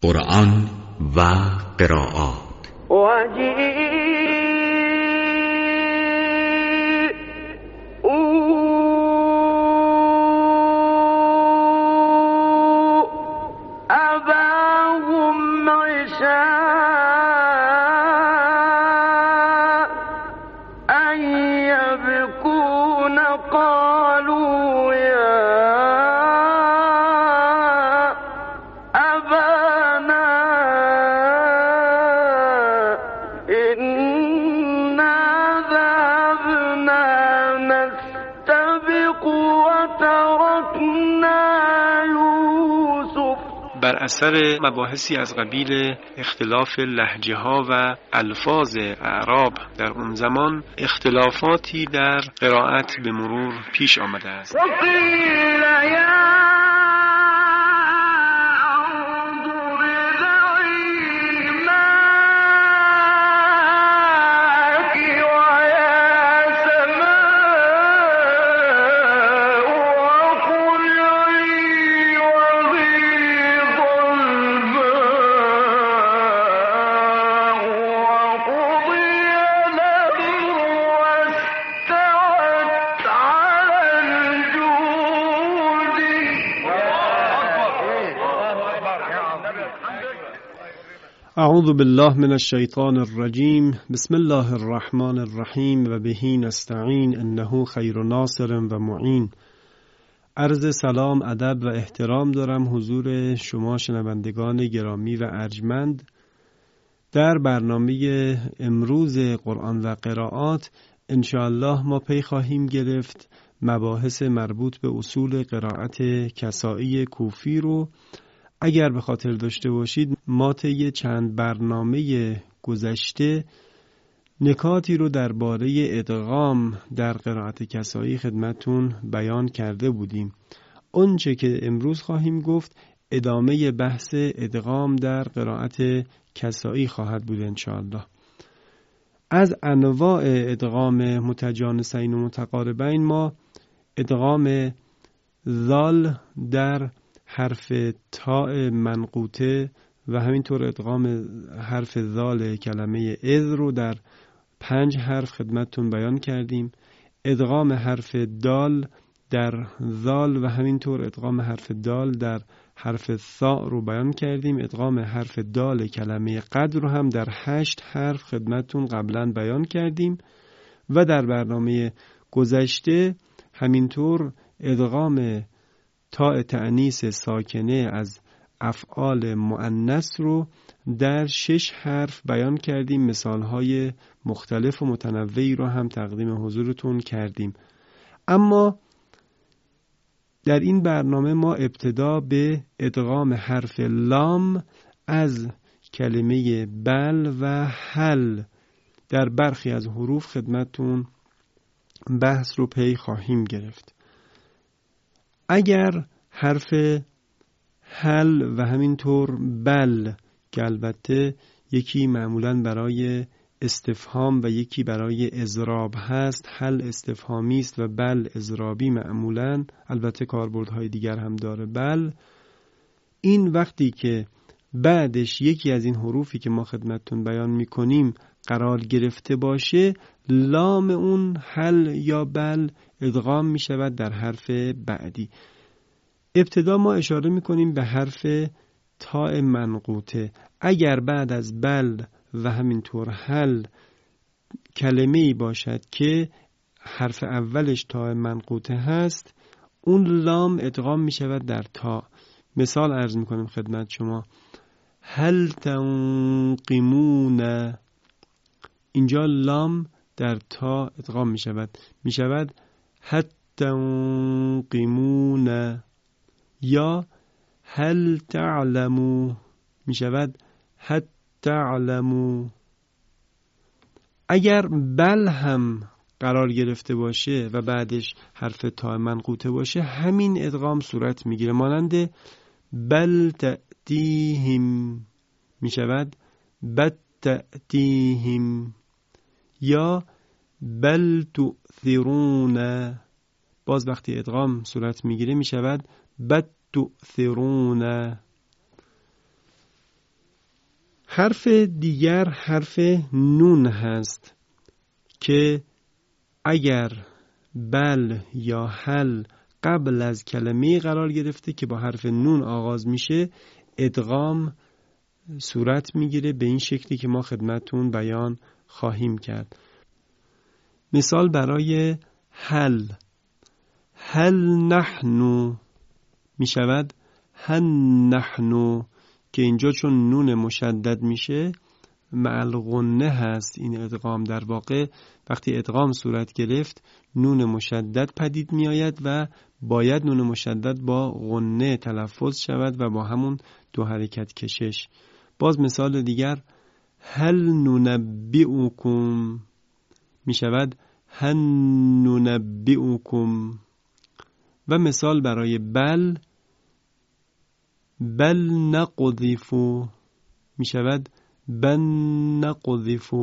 قرآن و قرائات. بر اثر مباحثی از قبیل اختلاف لهجه ها و الفاظ اعراب در اون زمان اختلافاتی در قرائت به مرور پیش آمده است. اعوذ بالله من الشیطان الرجیم. بسم الله الرحمن الرحیم و بهی نستعین انه خیر ناصر و معین. عرض سلام، ادب و احترام دارم حضور شما شنوندگان گرامی و ارجمند. در برنامه امروز قرآن و قرائات انشاءالله ما پی خواهیم گرفت مباحث مربوط به اصول قرائت کسائی کوفی رو. اگر به خاطر داشته باشید ما طی چند برنامه گذشته نکاتی رو درباره ادغام در قرائت کسائی خدمتون بیان کرده بودیم. اونچه که امروز خواهیم گفت ادامه بحث ادغام در قرائت کسائی خواهد بود انشاءالله. از انواع ادغام متجانسین و متقاربین ما ادغام ذال در حرف تاء منقوطه و همینطور ادغام حرف ذال کلمه اذ رو در 5 حرف خدمتتون بیان کردیم. ادغام حرف دال در ذال و همینطور ادغام حرف دال در حرف ثاء رو بیان کردیم. ادغام حرف دال کلمه قد رو هم در 8 حرف خدمتتون قبلا بیان کردیم و در برنامه گذشته همینطور ادغام تاء تأنیث ساکنه از افعال مؤنث رو در 6 حرف بیان کردیم. مثالهای مختلف و متنوعی رو هم تقدیم حضورتون کردیم. اما در این برنامه ما ابتدا به ادغام حرف لام از کلمه بل و هل در برخی از حروف خدمتون بحث رو پی خواهیم گرفت. اگر حرف هل و همینطور بل که البته یکی معمولاً برای استفهام و یکی برای اضراب هست، هل استفهامی است و بل اضرابی معمولاً، البته کاربردهای دیگر هم داره بل، این وقتی که بعدش یکی از این حروفی که ما خدمتتون بیان میکنیم قرار گرفته باشه، لام اون هل یا بل ادغام می شود در حرف بعدی. ابتدا ما اشاره می کنیم به حرف تاء منقوطه. اگر بعد از بل و همینطور هل کلمه‌ای باشد که حرف اولش تاء منقوطه هست، اون لام ادغام می شود در تا. مثال عرض می کنیم خدمت شما: هل تنقمون، اینجا لام در تا ادغام می شود هل تنقمون، یا هل تعلمو می شود هل تعلمو. اگر بل هم قرار گرفته باشه و بعدش حرف تا منقوطه باشه، همین ادغام صورت میگیره. مانند بل تأتیهم می شود بل تأتیهم، یا بل تؤثرون، باز وقتی ادغام صورت میگیره می شود بل تؤثرون. حرف دیگر حرف نون هست که اگر بل یا هل قبل از کلمه قرار گرفته که با حرف نون آغاز میشه، ادغام صورت میگیره به این شکلی که ما خدمتون بیان خواهیم کرد. مثال برای هل، هل نحنو میشود هن نحنو، که اینجا چون نون مشدد میشه مع الغنه هست. این ادغام در واقع وقتی ادغام صورت گرفت نون مشدد پدید می آید و باید نون مشدد با غنه تلفظ شود و با همون دو حرکت کشش. باز مثال دیگر هل ننبئکم می شود هن ننبئکم. و مثال برای بل، بل نقذف می شود بل نقذف.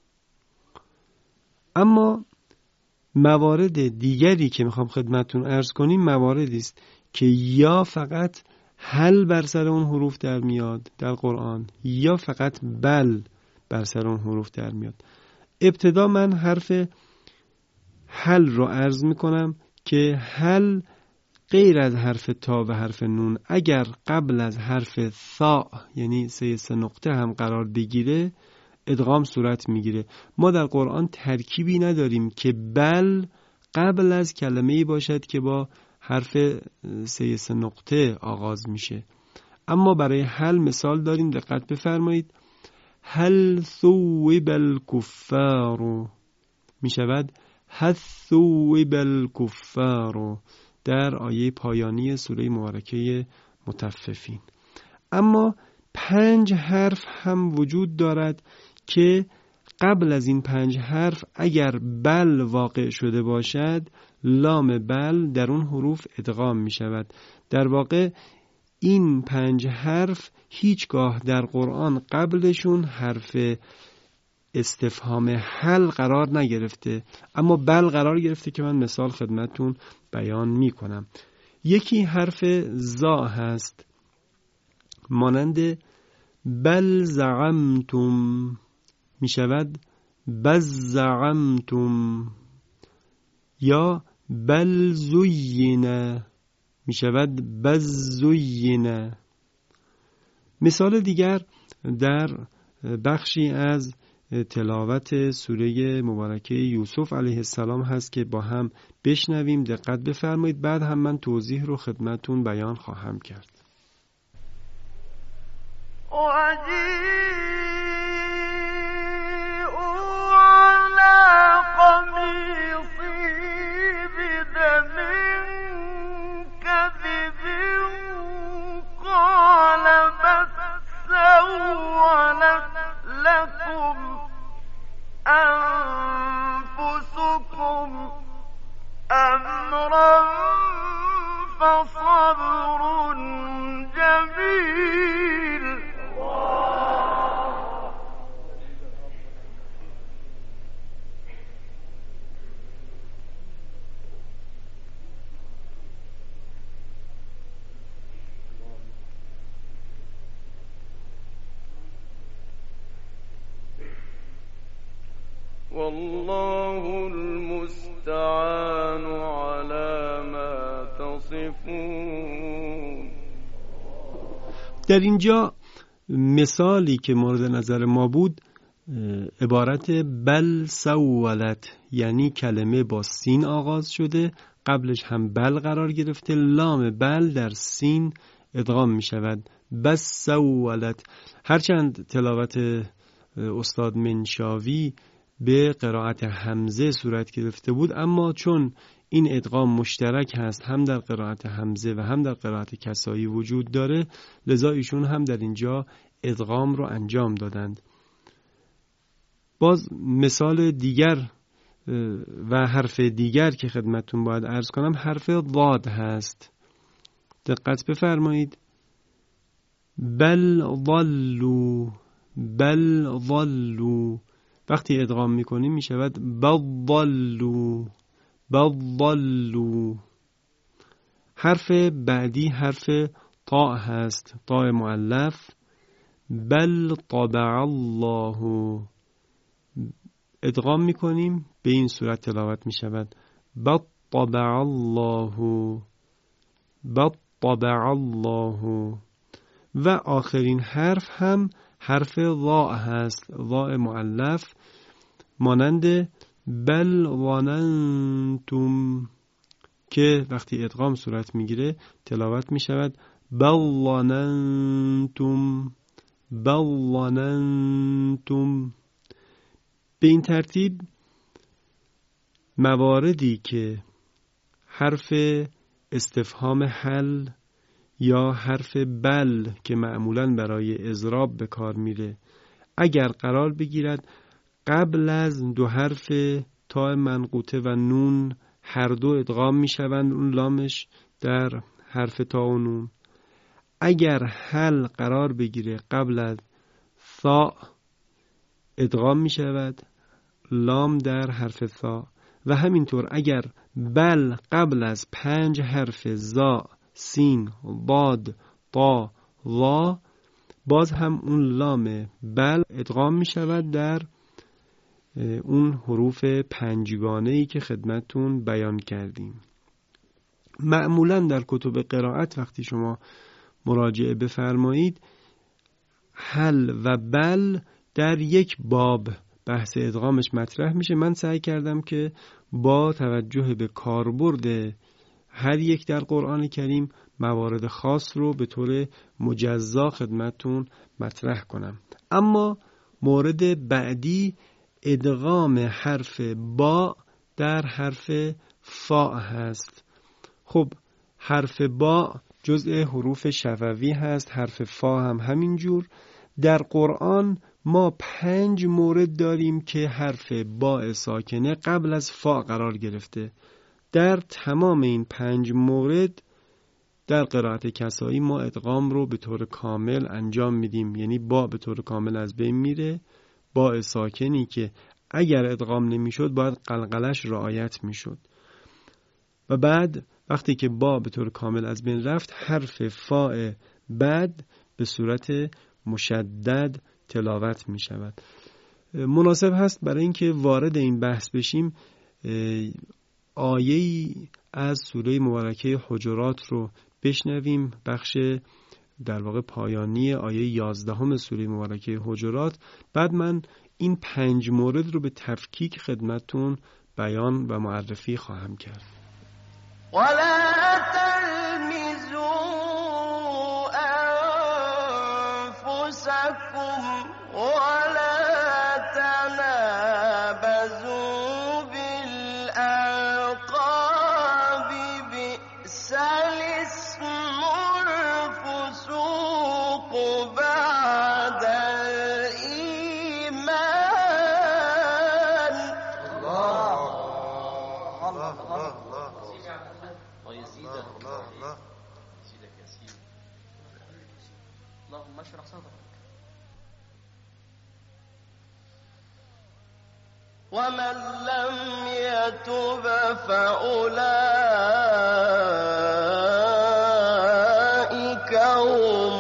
اما موارد دیگری که میخوام خدمتتون عرض کنیم مواردی است که یا فقط هل بر سر اون حروف در میاد در قرآن یا فقط بل بر سر اون حروف در میاد. ابتدا من حرف هل رو عرض میکنم که هل غیر از حرف تا و حرف نون اگر قبل از حرف ثا یعنی سه نقطه هم قرار بگیره ادغام صورت میگیره. ما در قرآن ترکیبی نداریم که بل قبل از کلمه‌ای باشد که با حرف سه نقطه آغاز میشه. اما برای هل مثال داریم، دقت بفرمایید. هل ثوب الکفار میشود هل ثوب الکفار در آیه پایانی سوره مبارکه مطففین. اما 5 حرف هم وجود دارد که قبل از این 5 حرف اگر بل واقع شده باشد لام بل در اون حروف ادغام می شود. در واقع این 5 حرف هیچگاه در قرآن قبلشون حرف استفهام هل قرار نگرفته، اما بل قرار گرفته که من مثال خدمتون بیان می کنم. یکی حرف زا هست مانند بل زعمتم می شود بز زعمتم، یا بل زینه می شود بز زینه. مثال دیگر در بخشی از تلاوت سوره مبارکه یوسف علیه السلام هست که با هم بشنویم. دقت بفرمایید، بعد هم من توضیح رو خدمتون بیان خواهم کرد. أنفسكم أمرا فصبر جميل. والله المستعان على ما تصفون. در اینجا مثالی که مورد نظر ما بود عبارت بل سولت، یعنی کلمه با سین آغاز شده، قبلش هم بل قرار گرفته، لام بل در سین ادغام می شود بس سولت. هرچند تلاوت استاد منشاوی به قرائت حمزه صورت گرفته بود، اما چون این ادغام مشترک هست هم در قرائت حمزه و هم در قرائت کسایی وجود داره، لذا ایشون هم در اینجا ادغام رو انجام دادند. باز مثال دیگر و حرف دیگر که خدمتتون باید عرض کنم حرف ضاد هست. دقت بفرمایید. بل ضلوا، بل ضلوا، وقتی ادغام میکنیم میشود بضلوا، بضلوا. حرف بعدی حرف طاء هست، طاء مؤلف. بل طبع الله. ادغام میکنیم، به این صورت تلاوت میشود بل طبع الله، بل طبع الله. و آخرین حرف هم حرف ضاء هست، ضاء مؤلف، مانند بل ظننتم که وقتی ادغام صورت میگیره تلاوت میشود بل ظننتم، بل ظننتم. به این ترتیب مواردی که حرف استفهام حل یا حرف بل که معمولاً برای اضراب به کار میره اگر قرار بگیرد قبل از دو حرف تاء منقوطه و نون هر دو ادغام میشوند، اون لامش در حرف تا و نون. اگر حل قرار بگیره قبل از ثا ادغام میشود، لام در حرف ثا. و همینطور اگر بل قبل از 5 حرف زا، سین، ضاد، طا، ظا، باز هم اون لام بل ادغام می شود در اون حروف 5گانه‌ای که خدمتتون بیان کردیم. معمولاً در کتب قرائت وقتی شما مراجعه بفرمایید حل و بل در یک باب بحث ادغامش مطرح میشه. من سعی کردم که با توجه به کاربرد هر یک در قرآن کریم موارد خاص رو به طور مجزا خدمتتون مطرح کنم. اما مورد بعدی ادغام حرف با در حرف فا هست. خب حرف با جزء حروف شفوی هست، حرف فا هم همینجور. در قرآن ما 5 مورد داریم که حرف با ساکنه قبل از فا قرار گرفته. در تمام این 5 مورد در قرائت کسایی ما ادغام رو به طور کامل انجام میدیم، یعنی با به طور کامل از بین میره. با ساکنی که اگر ادغام نمیشد باید قلقلش رعایت میشد. و بعد وقتی که با به طور کامل از بین رفت حرف فا بعد به صورت مشدد تلاوت می شود. مناسب هست برای اینکه وارد این بحث بشیم آیه‌ای از سوره مبارکه حجرات رو بشنویم، بخش در واقع پایانی آیه 11 سوره مبارکه حجرات. بعد من این 5 مورد رو به تفکیک خدمتتون بیان و معرفی خواهم کرد. ولا تلمزوا أنفسكم ولا تنابزوا بالألقاب بئس الاسم الفسوق بعد الإيمان. اللهم اشرح صدرك. ومن لم يتب فأولئك هم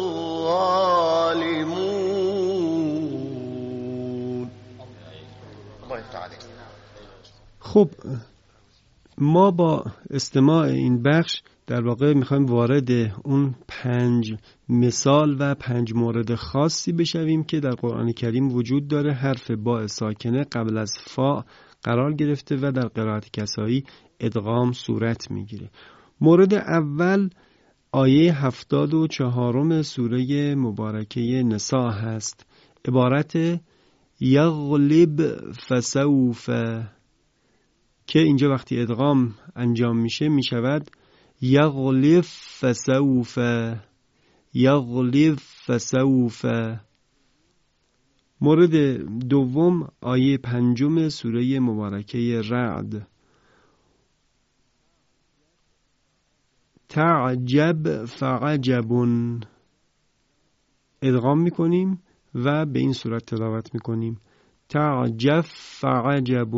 الظالمون. الله يفتح عليك. خب ما با استماع این بخش در واقع میخوایم وارد اون 5 مثال و 5 مورد خاصی بشویم که در قرآن کریم وجود داره. حرف با ساکنه قبل از فا قرار گرفته و در قرائت کسایی ادغام صورت میگیره. مورد اول آیه 74 سوره مبارکه نساء هست، عبارت یغلب فسوف، که اینجا وقتی ادغام انجام میشه میشود یغلب فسوف، یغلب فسوف. مورد دوم آیه 5 سوره مبارکه رعد، تعجب فعجب، ادغام میکنیم و به این صورت تلاوت میکنیم تعجب فعجب،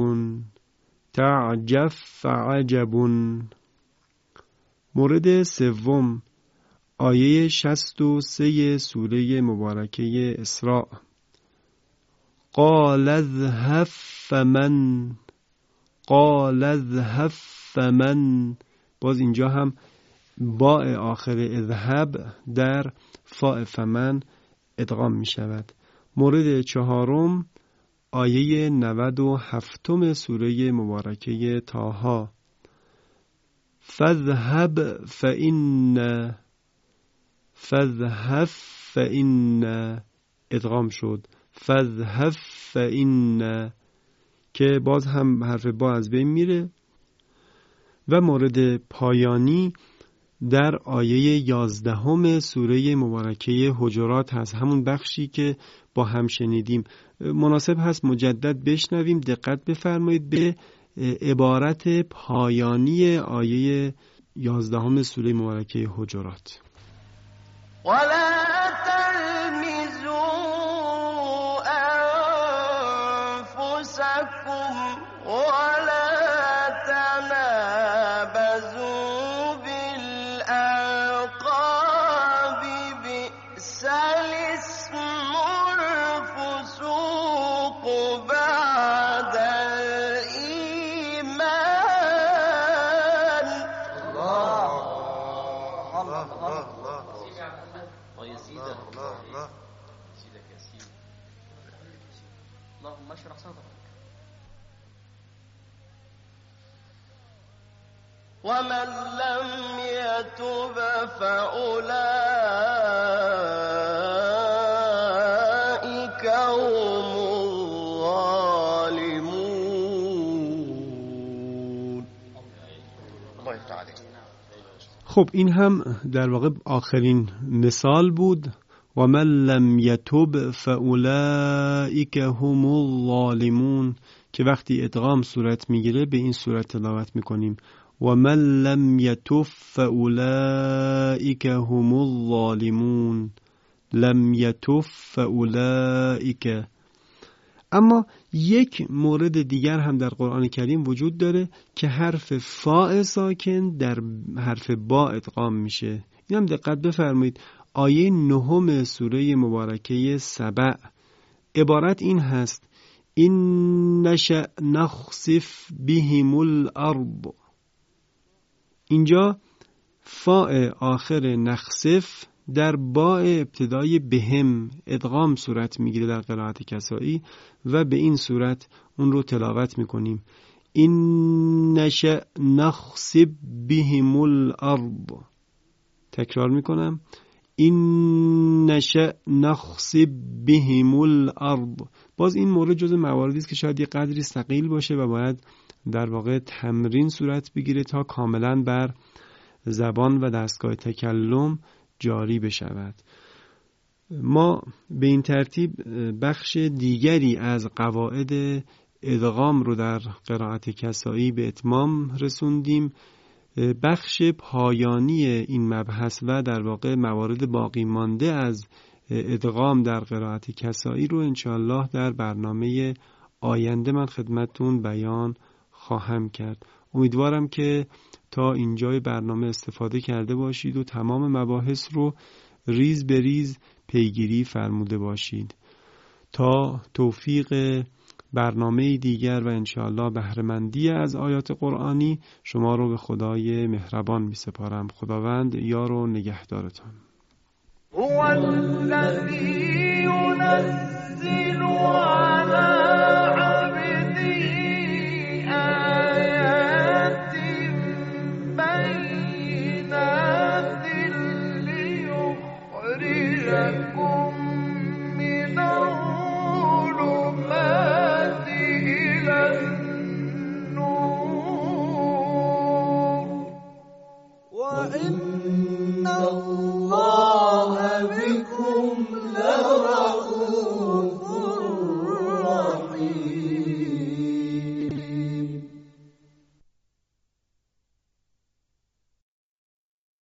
تعجب فعجب. مورد سوم آیه 63 سوره مبارکه اسراء. قال اذهب فمن، قال اذهب فمن. باز اینجا هم باء آخر اذهب در فاء فمن ادغام می شود. مورد چهارم آیه 97 سوره مبارکه طه. فاذهب فإن، فاذهب فإن ادغام شد فاذهب فإن، که باز هم حرف با از بین میره. و مورد پایانی در آیه 11 سوره مبارکه حجرات هست، همون بخشی که با هم شنیدیم. مناسب هست مجدد بشنویم. دقت بفرمایید به عبارت پایانی آیه 11 سوره مبارکه حجرات. ولا تلمزوا أنفسكم ولا تنابزوا بالألقاب بئس الاسم الفسوق بعد الإيمان. الله الله الله ويزيدك يزيدك يسير. اللهم اشرح صدرك. ومن لم يتب فأولئك هم الظالمون. الله يفتح عليك. خب این هم در واقع آخرین مثال بود. و من لم یتب فاولئک هم الظالمون، که وقتی ادغام صورت میگیره به این صورت تلاوت میکنیم و من لم یتب فاولئک هم الظالمون، لم یتب فاولئک. اما یک مورد دیگر هم در قرآن کریم وجود داره که حرف فاء ساکن در حرف با ادغام میشه. این هم دقت بفرمایید. آیه 9 سوره مبارکه سبع عبارت این هست: این نشأ نخسف بهم الارض. اینجا فاء آخر نخسف در با ابتدای بهم ادغام صورت میگیره در قرائت کسائی و به این صورت اون رو تلاوت میکنیم: این نشأ نخسف بهم الارض. تکرار میکنم: این نشأ نخسف بهم الارض. باز این مورد جزو مواردی است که شاید یه قدری ثقیل باشه و باید در واقع تمرین صورت بگیره تا کاملا بر زبان و دستگاه تکلم جاری بشود. ما به این ترتیب بخش دیگری از قواعد ادغام رو در قرائت کسائی به اتمام رسوندیم. بخش پایانی این مبحث و در واقع موارد باقی مانده از ادغام در قرائت کسائی رو انشاءالله در برنامه آینده من خدمتتون بیان خواهم کرد. امیدوارم که تا اینجای برنامه استفاده کرده باشید و تمام مباحث رو ریز به ریز پیگیری فرموده باشید. تا توفیق برنامه دیگر و انشاءالله بهره‌مندی از آیات قرآنی شما رو به خدای مهربان می سپارم. خداوند یار و نگهدارتان. هو الذی ينزل على عبده آیات بینات لیخرجکم من الظلمات إلى النور وإن الله بكم لرحيم.